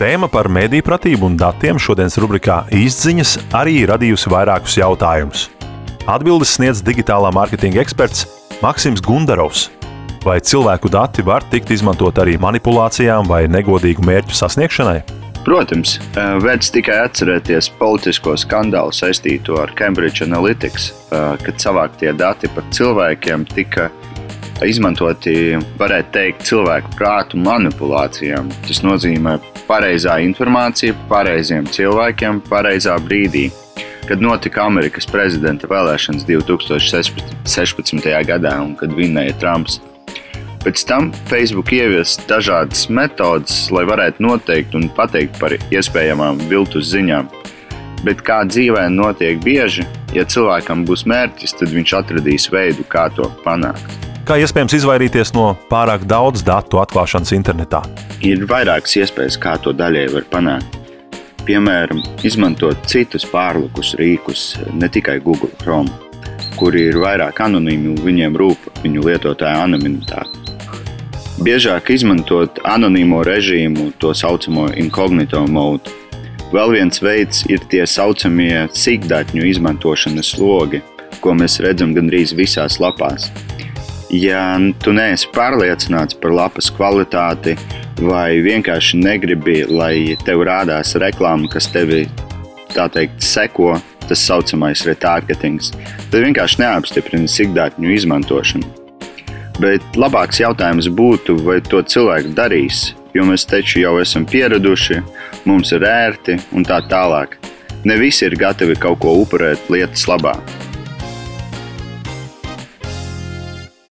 Tēma par medijpratību un datiem šodienas rubrikā Īstziņas arī radījusi vairākus jautājumus. Atbildes sniedz digitālā mārketinga eksperts Maksims Gundarovs. Vai cilvēku dati var tikt izmantot arī manipulācijām vai negodīgu mērķu sasniegšanai? Protams, vērts tikai atcerēties politisko skandālu saistīto ar Cambridge Analytics, kad savāktie dati par cilvēkiem tika izmantoti, varētu teikt, cilvēku prātu manipulācijām. Tas nozīmē pareizā informācija pareiziem cilvēkiem pareizā brīdī, kad notika Amerikas prezidenta vēlēšanas 2016. gadā un kad vinnēja Trumps. Pēc tam Facebook ievies dažādas metodas, lai varētu noteikt un pateikt par iespējamām viltus ziņām. Bet kā dzīvē notiek bieži, ja cilvēkam būs mērķis, tad viņš atradīs veidu, kā to panākt. Kā iespējams izvairīties no pārāk daudz datu atklāšanas internetā? Ir vairākas iespējas, kā to daļai var panākt. Piemēram, izmantot citus pārlukus rīkus, ne tikai Google Chrome, kuri ir vairāk anonīmi un viņiem rūp viņu lietotāja anonimitāte. Biežāk izmantot anonīmo režīmu, to saucamo incognito mode. Vēl viens veids ir tie saucamie sīkdatņu izmantošanas logi, ko mēs redzam gandrīz visās lapās. Ja tu neesi pārliecināts par lapas kvalitāti vai vienkārši negribi, lai tev rādās reklāma, kas tevi, tā teikt, seko, tas saucamais retargetings, tad vienkārši neapstiprini sīkdatņu izmantošanu. Bet labāks jautājums būtu, vai to cilvēku darīs, jo mēs taču jau esam pieraduši, mums ir ērti un tā tālāk. Ne visi ir gatavi kaut ko upurēt lietas labā.